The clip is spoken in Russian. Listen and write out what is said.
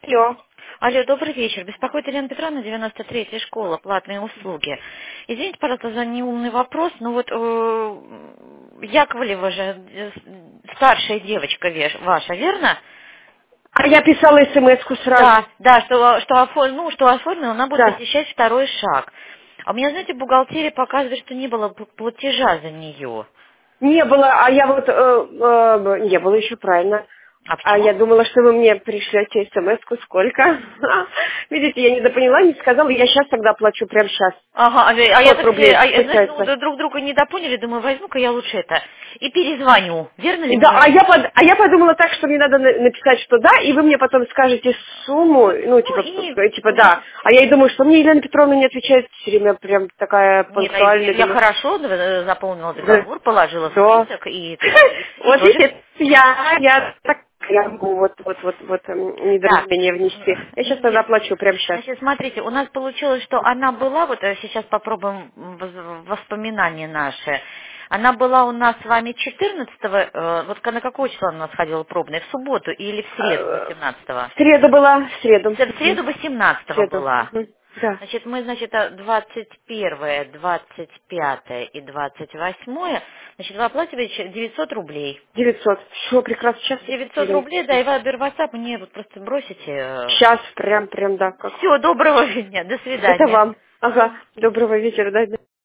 Алло. Алло, добрый вечер. Беспокоит Елена Петровна, 93-я школа, платные услуги. Извините, пожалуйста, за неумный вопрос, но вот Яковлева же старшая девочка ваша, верно? А я писала смс-ку сразу. Да, что оформила, она будет Да. посещать второй шаг. А у меня, знаете, бухгалтерия показывает, что не было платежа за нее. Не было, а я вот... не было еще, правильно. А А почему? я думала, что вы мне пришлете смс-ку, сколько. Видите, я недопоняла, не сказала. Я сейчас тогда оплачу, прямо сейчас. Ага, а я 100 так себе, рублей значит, спускается. друг друга недопоняли, думаю, возьму-ка я лучше это и перезвоню. Верно ли Да, мне? а я подумала так, что мне надо написать, что да, и вы мне потом скажете сумму, ну, Ну и типа да. А я и думаю, что мне Елена Петровна не отвечает все время, прям такая нет, а я пунктуальная, я думаю, хорошо заполнила да, договор, положила в все. список и Вот тоже. видите, я могу Так, недоразумение внести. Я сейчас тогда нет. оплачу, прямо сейчас. Значит, смотрите, у нас получилось, что она была, вот сейчас попробуем воспоминания наши. Она была у нас с вами 14-го, вот на какое число она у нас ходила пробной? В субботу или в среду В 18-го? среду была, в среду. В среду В 18-го среду. была. Да. Значит, мы, значит, 21-е, 25-е и 28-е, значит, вы оплачиваете 900 рублей. 900. Все, прекрасно. Сейчас, 900 Елена рублей, да, Петровна. и Вайбер, WhatsApp мне вот просто бросите. Сейчас, прям, да, как. Все, доброго дня, до Это свидания. вам. Ага. Доброго вечера, да.